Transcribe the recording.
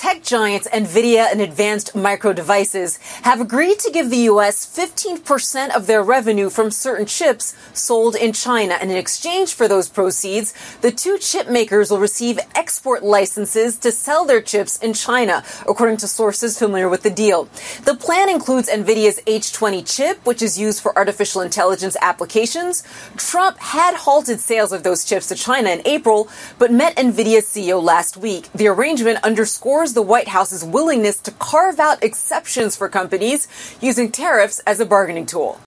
Tech giants NVIDIA and Advanced Micro Devices have agreed to give the U.S. 15% of their revenue from certain chips sold in China. And in exchange for those proceeds, the two chip makers will receive export licenses to sell their chips in China, according to sources familiar with the deal. The plan includes NVIDIA's H20 chip, which is used for artificial intelligence applications. Trump had halted sales of those chips to China in April, but met NVIDIA's CEO last week. The arrangement underscores the White House's willingness to carve out exceptions for companies using tariffs as a bargaining tool.